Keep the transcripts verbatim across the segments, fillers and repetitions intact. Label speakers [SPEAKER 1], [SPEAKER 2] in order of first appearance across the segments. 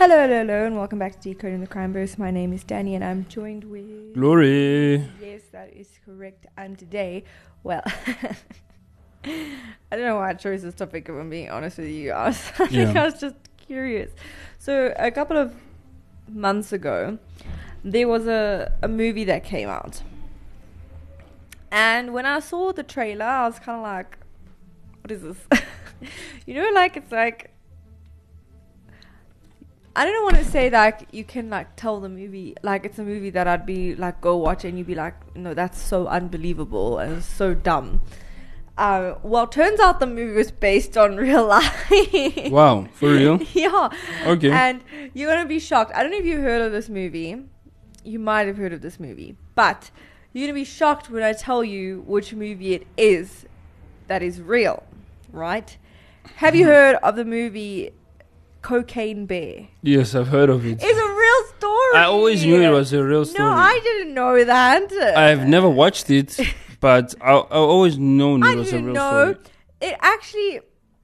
[SPEAKER 1] Hello, hello, hello, and welcome back to Decoding the Crimeverse. My name is Danny, and I'm joined with...
[SPEAKER 2] Glory.
[SPEAKER 1] Yes, that is correct. And today, well, I don't know why I chose this topic, if I'm being honest with you. I, was, I think
[SPEAKER 2] Yeah.
[SPEAKER 1] I was just curious. So, a couple of months ago, there was a, a movie that came out. And when I saw the trailer, I was kind of like, what is this? You know, like, it's like... I don't want to say that you can like tell the movie like it's a movie that I'd be like go watch and you'd be like, no, that's so unbelievable and so dumb. Uh, well, turns out the movie was based on real life.
[SPEAKER 2] Wow, for real?
[SPEAKER 1] Yeah.
[SPEAKER 2] Okay.
[SPEAKER 1] And you're gonna be shocked. I don't know if you've heard of this movie. You might have heard of this movie, but you're gonna be shocked when I tell you which movie it is that is real, right? Have you heard of the movie Cocaine Bear?
[SPEAKER 2] Yes, I've heard of it.
[SPEAKER 1] It's a real story.
[SPEAKER 2] I always knew it was a real story.
[SPEAKER 1] No, I didn't know that.
[SPEAKER 2] I've never watched it, but I I always known it
[SPEAKER 1] I
[SPEAKER 2] was a
[SPEAKER 1] didn't
[SPEAKER 2] real
[SPEAKER 1] know.
[SPEAKER 2] story.
[SPEAKER 1] It actually,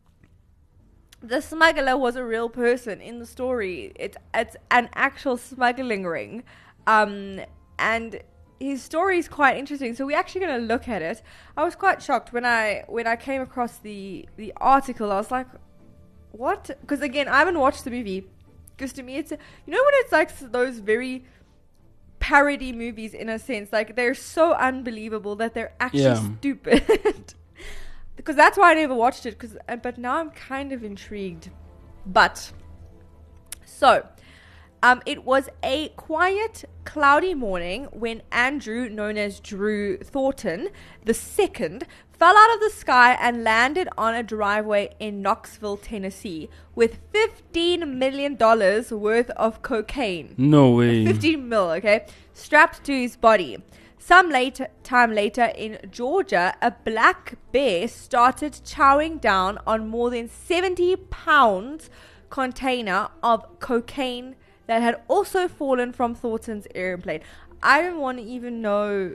[SPEAKER 1] the smuggler was a real person in the story. It, it's an actual smuggling ring. Um, and his story is quite interesting. So we're actually going to look at it. I was quite shocked when I when I came across the, the article. I was like, what? Because again, I haven't watched the movie. Because to me, it's, you know when it's like those very parody movies in a sense, like they're so unbelievable that they're actually
[SPEAKER 2] Yeah.
[SPEAKER 1] stupid. Because that's why I never watched it. Cause, uh, but now I'm kind of intrigued. But, so, um, it was a quiet, cloudy morning when Andrew, known as Drew Thornton, the second, fell out of the sky and landed on a driveway in Knoxville, Tennessee, with fifteen million dollars worth of cocaine.
[SPEAKER 2] No way.
[SPEAKER 1] fifteen mil, okay, strapped to his body. Some later, time later in Georgia, a black bear started chowing down on more than seventy pounds container of cocaine that had also fallen from Thornton's airplane. I don't want to even know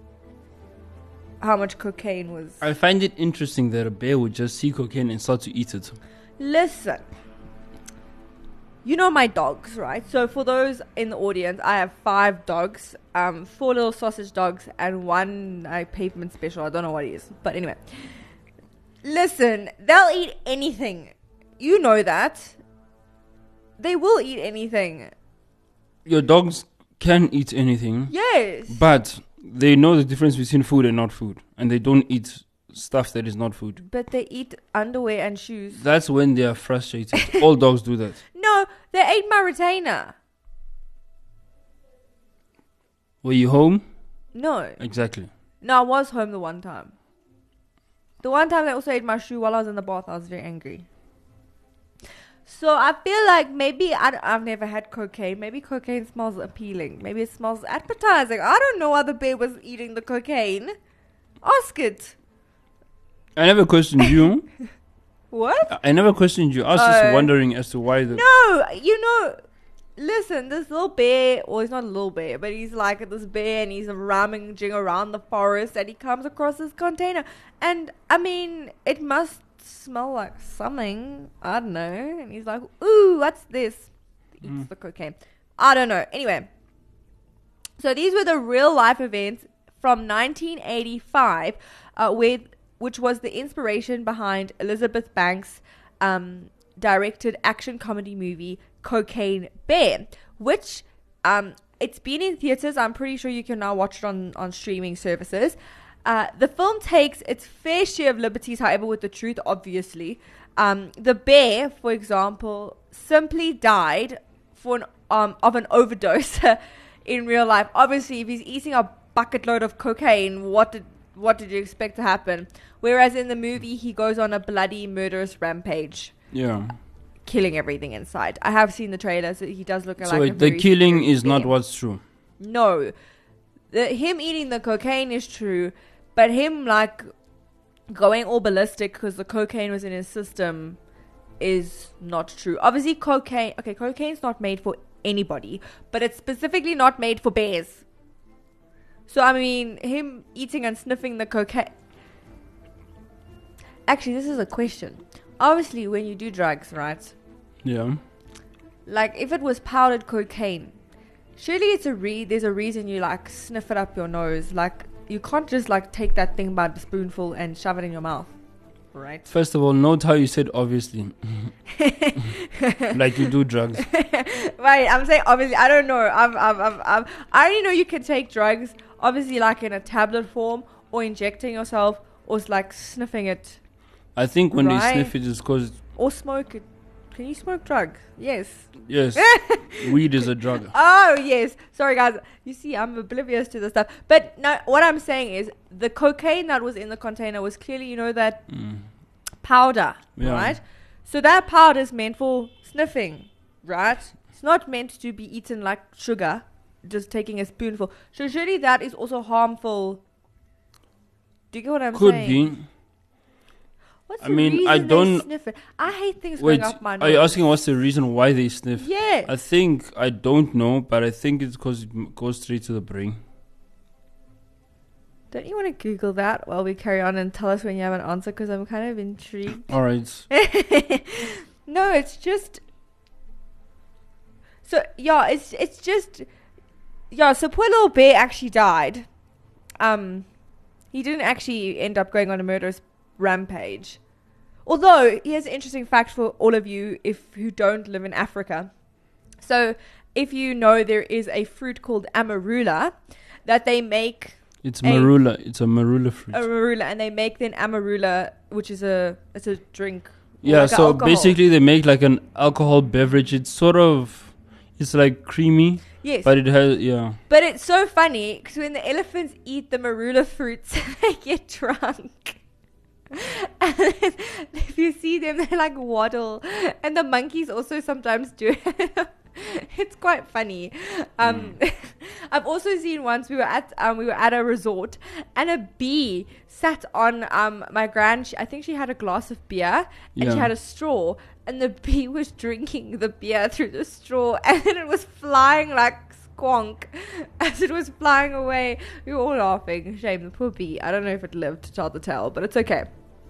[SPEAKER 1] how much cocaine was.
[SPEAKER 2] I find it interesting that a bear would just see cocaine and start to eat it.
[SPEAKER 1] Listen, you know my dogs, right? So for those in the audience, I have five dogs, um, four little sausage dogs, and one uh, pavement special. I don't know what it is, but anyway. Listen, they'll eat anything. You know that. They will eat anything.
[SPEAKER 2] Your dogs can eat anything,
[SPEAKER 1] Yes.
[SPEAKER 2] but they know the difference between food and not food, and they don't eat stuff that is not food.
[SPEAKER 1] But they eat underwear and shoes.
[SPEAKER 2] That's when they are frustrated. All dogs do that.
[SPEAKER 1] No, they ate my retainer.
[SPEAKER 2] Were you home?
[SPEAKER 1] No.
[SPEAKER 2] Exactly.
[SPEAKER 1] No, I was home the one time. The one time they also ate my shoe while I was in the bath, I was very angry. So I feel like maybe, I, I've never had cocaine. Maybe cocaine smells appealing. Maybe it smells appetizing. I don't know why the bear was eating the cocaine. Ask it.
[SPEAKER 2] I never questioned you.
[SPEAKER 1] What?
[SPEAKER 2] I never questioned you. I was
[SPEAKER 1] Uh,
[SPEAKER 2] just wondering as to why the...
[SPEAKER 1] No, you know, listen, this little bear, well, he's not a little bear, but he's like this bear and he's rummaging around the forest and he comes across this container. And, I mean, it must smell like something. I don't know. And he's like, ooh, what's this? Eats
[SPEAKER 2] Mm.
[SPEAKER 1] the cocaine. I don't know. Anyway, so these were the real life events from nineteen eighty-five, uh, with which was the inspiration behind Elizabeth Banks' um, directed action comedy movie Cocaine Bear, which um, it's been in theaters. I'm pretty sure you can now watch it on, on streaming services. Uh, the film takes its fair share of liberties, however, with the truth, obviously. Um, the bear, for example, simply died for an, um, of an overdose in real life. Obviously, if he's eating a bucket load of cocaine, what did what did you expect to happen? Whereas in the movie, he goes on a bloody murderous rampage,
[SPEAKER 2] Yeah.
[SPEAKER 1] killing everything inside. I have seen the trailer, so he does look
[SPEAKER 2] So
[SPEAKER 1] like a
[SPEAKER 2] the
[SPEAKER 1] very
[SPEAKER 2] killing
[SPEAKER 1] scary
[SPEAKER 2] is not
[SPEAKER 1] bear.
[SPEAKER 2] what's true.
[SPEAKER 1] No. The, him eating the cocaine is true, but him, like, going all ballistic because the cocaine was in his system is not true. Obviously, cocaine... Okay, cocaine's not made for anybody, but it's specifically not made for bears. So, I mean, him eating and sniffing the cocaine... Actually, this is a question. Obviously, when you do drugs, right?
[SPEAKER 2] Yeah.
[SPEAKER 1] like if it was powdered cocaine, surely it's a re- there's a reason you like sniff it up your nose. Like you can't just like take that thing by the spoonful and shove it in your mouth, right?
[SPEAKER 2] First of all, note how you said obviously. Like you do drugs.
[SPEAKER 1] Right, I'm saying obviously. I don't know. I'm, I'm, I'm, I'm, I only know you can take drugs, obviously, like in a tablet form, or injecting yourself, or like sniffing it,
[SPEAKER 2] I think when
[SPEAKER 1] Right.
[SPEAKER 2] they sniff it, it's because
[SPEAKER 1] or smoke it. Can you smoke drugs? Yes.
[SPEAKER 2] yes, weed is a drug.
[SPEAKER 1] Oh yes. Sorry guys. You see, I'm oblivious to the stuff. But no, what I'm saying is the cocaine that was in the container was clearly, you know, that
[SPEAKER 2] Mm.
[SPEAKER 1] powder,
[SPEAKER 2] Yeah.
[SPEAKER 1] right? So that powder is meant for sniffing, right? It's not meant to be eaten like sugar, just taking a spoonful. So surely that is also harmful. Do you get what I'm
[SPEAKER 2] Could
[SPEAKER 1] saying?
[SPEAKER 2] be.
[SPEAKER 1] What's
[SPEAKER 2] I
[SPEAKER 1] the
[SPEAKER 2] mean,
[SPEAKER 1] reason
[SPEAKER 2] I
[SPEAKER 1] they
[SPEAKER 2] don't-
[SPEAKER 1] sniff it? I hate things
[SPEAKER 2] Wait,
[SPEAKER 1] going up my nose.
[SPEAKER 2] are you asking what's the reason why they sniff?
[SPEAKER 1] Yeah.
[SPEAKER 2] I think I don't know, but I think it's because it m- goes straight to the brain.
[SPEAKER 1] Don't you want to Google that while we carry on and tell us when you have an answer? Because I'm kind of intrigued.
[SPEAKER 2] All right.
[SPEAKER 1] No, it's just. So yeah, it's it's just yeah. So poor little bear actually died. Um, he didn't actually end up going on a murderous rampage. Although here's an interesting fact for all of you if who don't live in Africa. So if you know, there is a fruit called amarula that they make.
[SPEAKER 2] It's
[SPEAKER 1] A-
[SPEAKER 2] marula. It's a marula fruit.
[SPEAKER 1] A marula, and they make then amarula, which is a it's a drink.
[SPEAKER 2] yeah,
[SPEAKER 1] like a
[SPEAKER 2] so
[SPEAKER 1] alcohol.
[SPEAKER 2] basically they make like an alcohol beverage. It's sort of, it's like creamy,
[SPEAKER 1] Yes,
[SPEAKER 2] but it has, yeah.
[SPEAKER 1] but it's so funny because when the elephants eat the marula fruits, they get drunk. And then if you see them, they like waddle, and the monkeys also sometimes do it. It's quite funny. Um,
[SPEAKER 2] Mm.
[SPEAKER 1] I've also seen once we were at um, we were at a resort, and a bee sat on um, my grand. I think she had a glass of beer, and she
[SPEAKER 2] Yeah.
[SPEAKER 1] had a straw, and the bee was drinking the beer through the straw, and then it was flying like squonk as it was flying away. We were all laughing. Shame the poor bee. I don't know if it lived to tell the tale, but it's okay.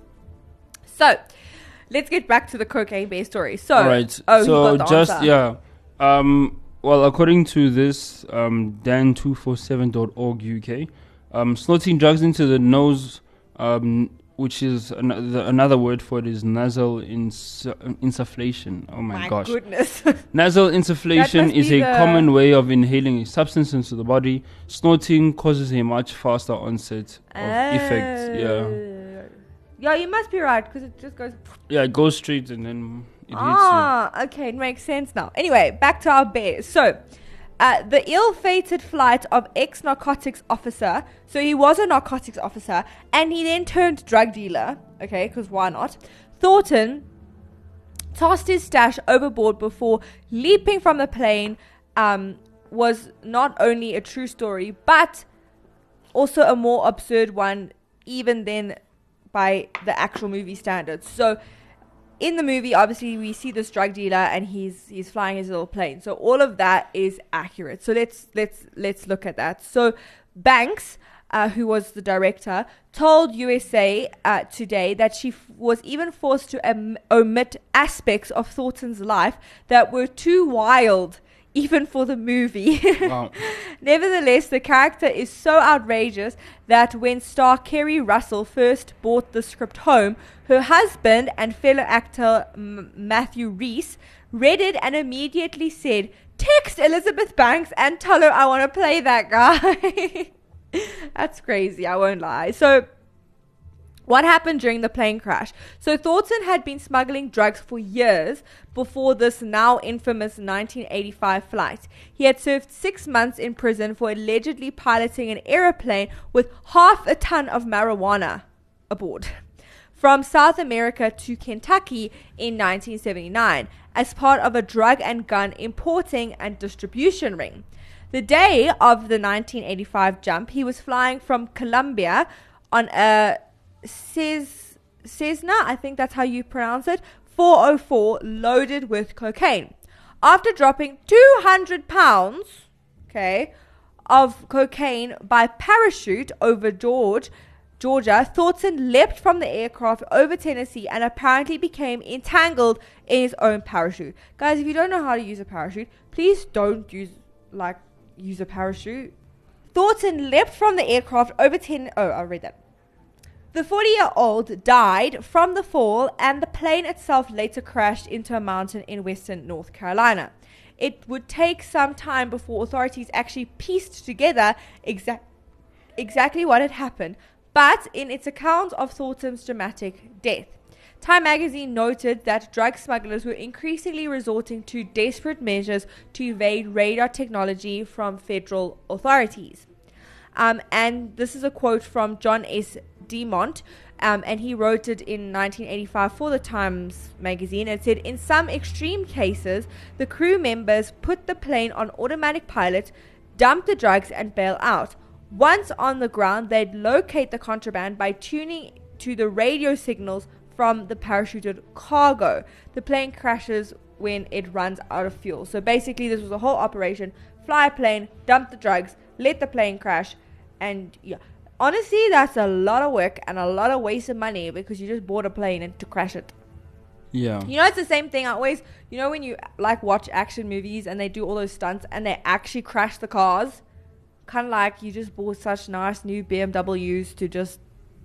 [SPEAKER 1] So, let's get back to the cocaine bear story. So,
[SPEAKER 2] All right.
[SPEAKER 1] oh, he
[SPEAKER 2] so
[SPEAKER 1] got the
[SPEAKER 2] just
[SPEAKER 1] answer.
[SPEAKER 2] yeah. Um. Well, according to this, um, dan two forty-seven dot org U K, um, snorting drugs into the nose, um, which is an- the, another word for it is nasal ins- insufflation. Oh my,
[SPEAKER 1] my
[SPEAKER 2] gosh.
[SPEAKER 1] goodness.
[SPEAKER 2] Nasal
[SPEAKER 1] That
[SPEAKER 2] insufflation
[SPEAKER 1] must
[SPEAKER 2] is
[SPEAKER 1] be
[SPEAKER 2] a
[SPEAKER 1] the-
[SPEAKER 2] common way of inhaling a substance into the body. Snorting causes a much faster onset of effects. Yeah.
[SPEAKER 1] Oh. Yeah, you must be right because it just goes.
[SPEAKER 2] Yeah, it goes straight and then it hits
[SPEAKER 1] Ah, okay, it makes sense now. Anyway, back to our bears. So, uh, the ill-fated flight of ex-narcotics officer. So he was a narcotics officer, and he then turned drug dealer. Okay, because why not? Thornton tossed his stash overboard before leaping from the plane. Um, was not only a true story, but also a more absurd one, even then by the actual movie standards. So in the movie, obviously, we see this drug dealer and he's he's flying his little plane. So all of that is accurate. So let's let's let's look at that. So Banks, uh, who was the director, told U S A uh, Today that she f- was even forced to om- omit aspects of Thornton's life that were too wild even for the movie.
[SPEAKER 2] Wow.
[SPEAKER 1] Nevertheless, the character is so outrageous that when star Kerry Russell first brought the script home, her husband and fellow actor M- Matthew Rhys read it and immediately said, "Text Elizabeth Banks and tell her I want to play that guy." That's crazy, I won't lie. So, what happened during the plane crash? So Thornton had been smuggling drugs for years before this now infamous nineteen eighty-five flight. He had served six months in prison for allegedly piloting an aeroplane with half a ton of marijuana aboard from South America to Kentucky in nineteen seventy-nine as part of a drug and gun importing and distribution ring. The day of the nineteen eighty-five jump, he was flying from Colombia on a Ces, Cessna, I think that's how you pronounce it, four oh four loaded with cocaine. After dropping two hundred pounds, okay, of cocaine by parachute over George, Georgia, Thornton leapt from the aircraft over Tennessee and apparently became entangled in his own parachute. Guys, if you don't know how to use a parachute, please don't use, like, use a parachute. Thornton leapt from the aircraft over ten... Oh, I read that. The forty-year-old died from the fall, and the plane itself later crashed into a mountain in western North Carolina. It would take some time before authorities actually pieced together exa- exactly what had happened, but in its account of Thornton's dramatic death, Time magazine noted that drug smugglers were increasingly resorting to desperate measures to evade radar technology from federal authorities. Um, and this is a quote from John S. Demont, um, and he wrote it in nineteen eighty-five for the Times magazine. It said, in some extreme cases, the crew members put the plane on automatic pilot, dump the drugs, and bail out. Once on the ground, they'd locate the contraband by tuning to the radio signals from the parachuted cargo. The plane crashes when it runs out of fuel. So basically, this was a whole operation. Fly a plane, dump the drugs, let the plane crash, and yeah. Honestly, that's a lot of work and a lot of waste of money because you just bought a plane and to crash it.
[SPEAKER 2] Yeah.
[SPEAKER 1] You know, it's the same thing. I always, you know, when you like watch action movies and they do all those stunts and they actually crash the cars, kind of like you just bought such nice new B M Ws to just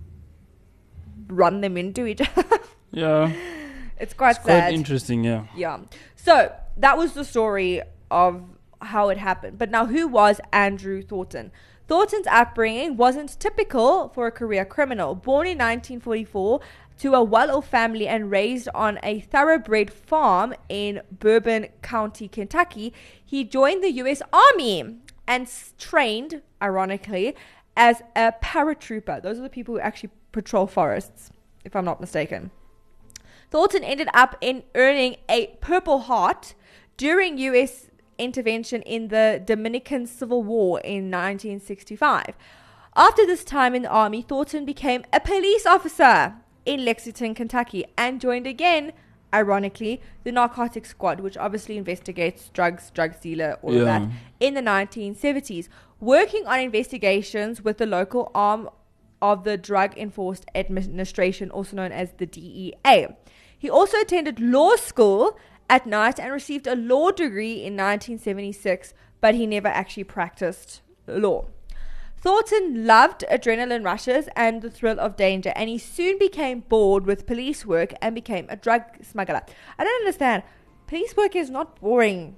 [SPEAKER 1] run them into each other.
[SPEAKER 2] Yeah.
[SPEAKER 1] It's quite
[SPEAKER 2] it's
[SPEAKER 1] sad.
[SPEAKER 2] Quite interesting, yeah.
[SPEAKER 1] Yeah. So that was the story of how it happened. But now, who was Andrew Thornton? Thornton's upbringing wasn't typical for a career criminal. Born in nineteen forty-four to a well-off family and raised on a thoroughbred farm in Bourbon County, Kentucky, he joined the U S Army and s- trained, ironically, as a paratrooper. Those are the people who actually patrol forests, if I'm not mistaken. Thornton ended up in earning a Purple Heart during U S intervention in the Dominican Civil War in nineteen sixty-five. After this time in the army, Thornton became a police officer in Lexington, Kentucky, and joined again, ironically, the Narcotics Squad, which obviously investigates drugs, drug dealer, all
[SPEAKER 2] Yeah.
[SPEAKER 1] of that, in the nineteen seventies, working on investigations with the local arm of the Drug Enforcement Administration, also known as the D E A. He also attended law school at night and received a law degree in nineteen seventy-six, but he never actually practiced law. Thornton loved adrenaline rushes and the thrill of danger, and he soon became bored with police work and became a drug smuggler. I don't understand. Police work is not boring,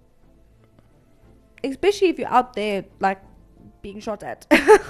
[SPEAKER 1] especially if you're out there, like, being shot at.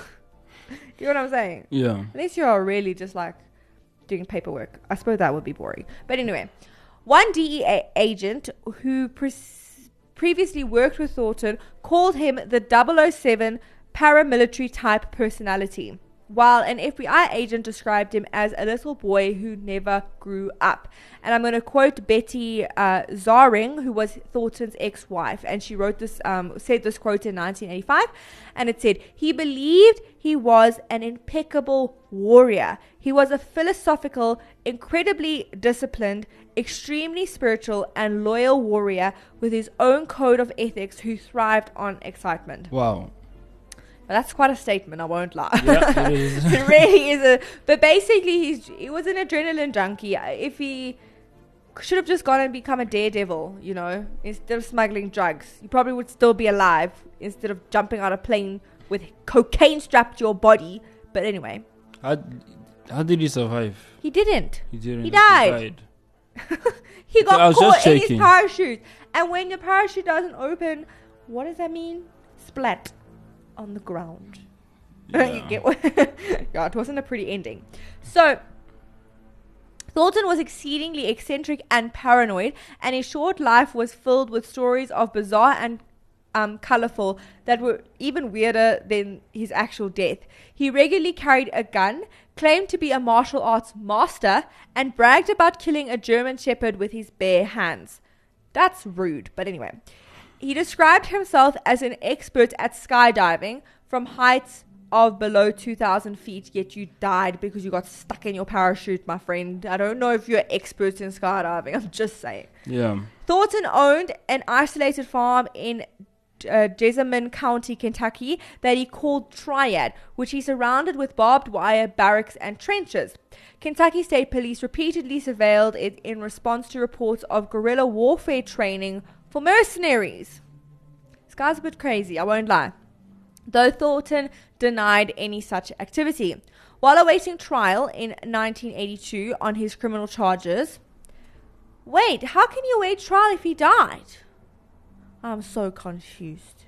[SPEAKER 1] You know what I'm saying?
[SPEAKER 2] Yeah.
[SPEAKER 1] Unless you're really just, like, doing paperwork. I suppose that would be boring. But anyway, one D E A agent who pre- previously worked with Thornton called him the double oh seven paramilitary type personality, while an F B I agent described him as a little boy who never grew up. And I'm going to quote Betty uh, Zaring, who was Thornton's ex-wife, and she wrote this, um, said this quote in nineteen eighty-five, and it said, he believed he was an impeccable warrior. He was a philosophical, incredibly disciplined, extremely spiritual and loyal warrior with his own code of ethics who thrived on excitement.
[SPEAKER 2] Wow.
[SPEAKER 1] Well, that's quite a statement, I won't lie.
[SPEAKER 2] Yeah, it is.
[SPEAKER 1] It really is a... But basically, he's he was an adrenaline junkie. If he should have just gone and become a daredevil, you know, instead of smuggling drugs, he probably would still be alive instead of jumping out of a plane with cocaine strapped to your body. But anyway.
[SPEAKER 2] How, how did he survive?
[SPEAKER 1] He didn't.
[SPEAKER 2] He didn't.
[SPEAKER 1] He died.
[SPEAKER 2] died.
[SPEAKER 1] He got
[SPEAKER 2] I was
[SPEAKER 1] caught
[SPEAKER 2] just
[SPEAKER 1] in his
[SPEAKER 2] checking.
[SPEAKER 1] parachute. And when your parachute doesn't open, what does that mean? Splat on the ground.
[SPEAKER 2] Yeah.
[SPEAKER 1] You get what? Yeah, it wasn't a pretty ending. So, Thornton was exceedingly eccentric and paranoid, and his short life was filled with stories of bizarre and um, colorful that were even weirder than his actual death. He regularly carried a gun, claimed to be a martial arts master, and bragged about killing a German shepherd with his bare hands. That's rude, but anyway. He described himself as an expert at skydiving from heights of below two thousand feet, yet you died because you got stuck in your parachute, my friend. I don't know if you're experts in skydiving, I'm just saying.
[SPEAKER 2] Yeah.
[SPEAKER 1] Thornton owned an isolated farm in uh, Jessamine County, Kentucky, that he called Triad, which he surrounded with barbed wire, barracks, and trenches. Kentucky State Police repeatedly surveilled it in response to reports of guerrilla warfare training for mercenaries. This guy's a bit crazy, I won't lie. Though Thornton denied any such activity. While awaiting trial in nineteen eighty-two on his criminal charges... Wait, how can you await trial if he died? I'm so confused.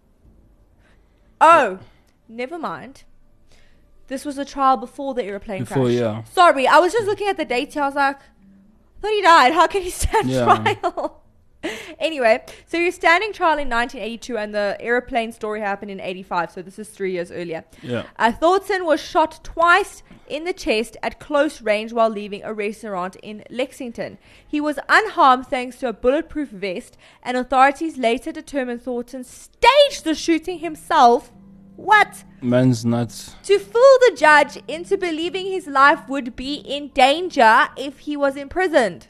[SPEAKER 1] Oh, never mind. This was a trial before the airplane
[SPEAKER 2] Before,
[SPEAKER 1] crash.
[SPEAKER 2] yeah.
[SPEAKER 1] Sorry, I was just looking at the dates. I was like, I thought he died. How can he stand
[SPEAKER 2] Yeah.
[SPEAKER 1] trial? Anyway, so he was standing trial in nineteen eighty-two, and the airplane story happened in eighty-five. So this is three years earlier.
[SPEAKER 2] Yeah.
[SPEAKER 1] Uh, Thornton was shot twice in the chest at close range while leaving a restaurant in Lexington. He was unharmed thanks to a bulletproof vest, and authorities later determined Thornton staged the shooting himself. What?
[SPEAKER 2] Man's nuts.
[SPEAKER 1] To fool the judge into believing his life would be in danger if he was imprisoned.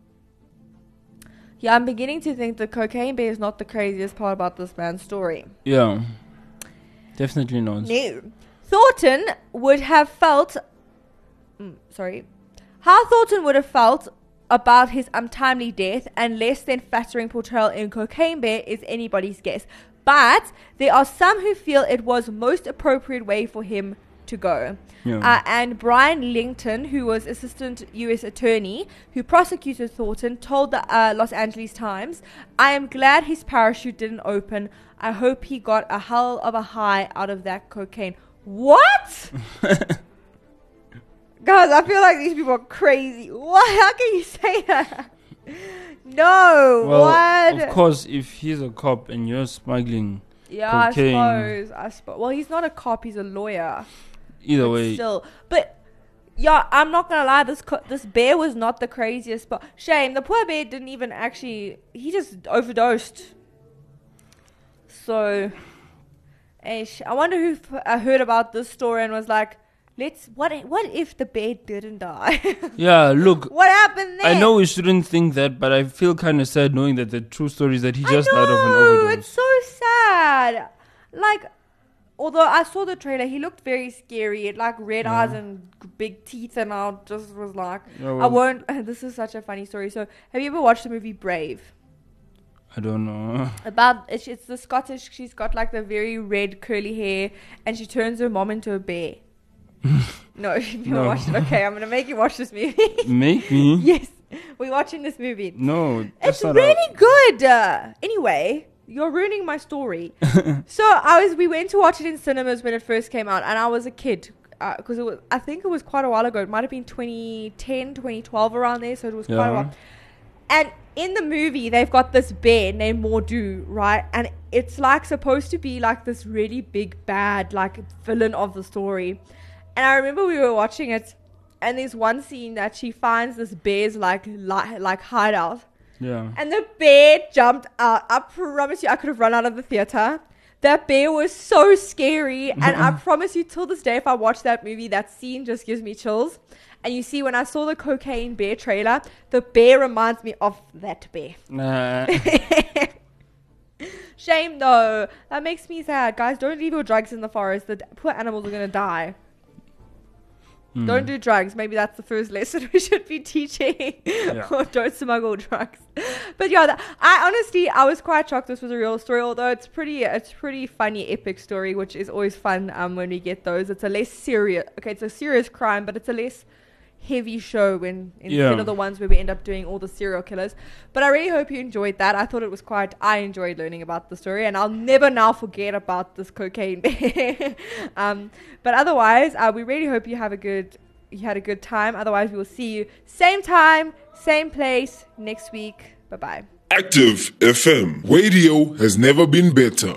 [SPEAKER 1] Yeah, I'm beginning to think the cocaine bear is not the craziest part about this man's story.
[SPEAKER 2] Yeah. Definitely not.
[SPEAKER 1] No. Thornton would have felt... Mm, sorry. How Thornton would have felt about his untimely death and less than flattering portrayal in Cocaine Bear is anybody's guess. But there are some who feel it was most appropriate way for him to go.
[SPEAKER 2] Yeah.
[SPEAKER 1] Uh, and Brian Linton, who was assistant U S attorney who prosecuted Thornton, told the uh, Los Angeles Times, "I am glad his parachute didn't open. I hope he got a hell of a high out of that cocaine." What? Guys, I feel like these people are crazy. What? How can you say that? No.
[SPEAKER 2] Well,
[SPEAKER 1] what?
[SPEAKER 2] of course, if he's a cop and you're smuggling
[SPEAKER 1] Yeah,
[SPEAKER 2] cocaine,
[SPEAKER 1] I suppose. I suppose. Well, he's not a cop. He's a lawyer.
[SPEAKER 2] either
[SPEAKER 1] But
[SPEAKER 2] way,
[SPEAKER 1] still, but yeah, I'm not gonna lie. This co- this bear was not the craziest. But shame, the poor bear didn't even actually. He just overdosed. So, eh, sh- I wonder who f- uh, heard about this story and was like, "Let's what? i- What if the bear didn't die?
[SPEAKER 2] yeah, look,
[SPEAKER 1] What happened there?"
[SPEAKER 2] I know we shouldn't think that, but I feel kind of sad knowing that the true story is that he just
[SPEAKER 1] I
[SPEAKER 2] died of an
[SPEAKER 1] know,
[SPEAKER 2] overdose.
[SPEAKER 1] it's so sad. Like, although I saw the trailer, he looked very scary. He had like red
[SPEAKER 2] Yeah.
[SPEAKER 1] eyes and g- big teeth, and I just was like,
[SPEAKER 2] Yeah,
[SPEAKER 1] I
[SPEAKER 2] well,
[SPEAKER 1] won't. This is such a funny story. So, have you ever watched the movie Brave?
[SPEAKER 2] I don't know.
[SPEAKER 1] About it's, it's the Scottish. She's got like the very red curly hair, and she turns her mom into a bear. No, you've never
[SPEAKER 2] No.
[SPEAKER 1] watched it. Okay, I'm gonna make you watch this movie.
[SPEAKER 2] Make me?
[SPEAKER 1] Yes, we're watching this movie.
[SPEAKER 2] No, that's
[SPEAKER 1] It's
[SPEAKER 2] not
[SPEAKER 1] really good. Uh, anyway, you're ruining my story. So I was. We went to watch it in cinemas when it first came out, and I was a kid because it was. I think it was quite a while ago. It might have been twenty ten, twenty twelve around there. So it was quite a
[SPEAKER 2] Yeah.
[SPEAKER 1] while. And in the movie, they've got this bear named Mordu, right? And it's like supposed to be like this really big bad like villain of the story. And I remember we were watching it, and there's one scene that she finds this bear's like li- like hideout.
[SPEAKER 2] Yeah.
[SPEAKER 1] And the bear jumped out. I promise you, I could have run out of the theater. That bear was so scary. And I promise you, till this day, if I watch that movie, that scene just gives me chills. And you see, when I saw the Cocaine Bear trailer, the bear reminds me of that bear.
[SPEAKER 2] Nah.
[SPEAKER 1] Shame, though. That makes me sad. Guys, don't leave your drugs in the forest. The d- poor animals are going to die.
[SPEAKER 2] Mm.
[SPEAKER 1] Don't do drugs. Maybe that's the first lesson we should be teaching.
[SPEAKER 2] Yeah.
[SPEAKER 1] Or don't smuggle drugs. But yeah, that, I honestly, I was quite shocked this was a real story. Although it's pretty, it's pretty funny, epic story, which is always fun um, when we get those. It's a less serious, okay, it's a serious crime, but it's a less heavy show when instead
[SPEAKER 2] Yeah.
[SPEAKER 1] of the ones where we end up doing all the serial killers. But I really hope you enjoyed that. I thought it was quite, I enjoyed learning about the story, and I'll never now forget about this cocaine bear. um, but otherwise, uh, we really hope you have a good, you had a good time. Otherwise, we will see you same time, same place next week. Bye bye.
[SPEAKER 3] Active F M. Radio has never been better.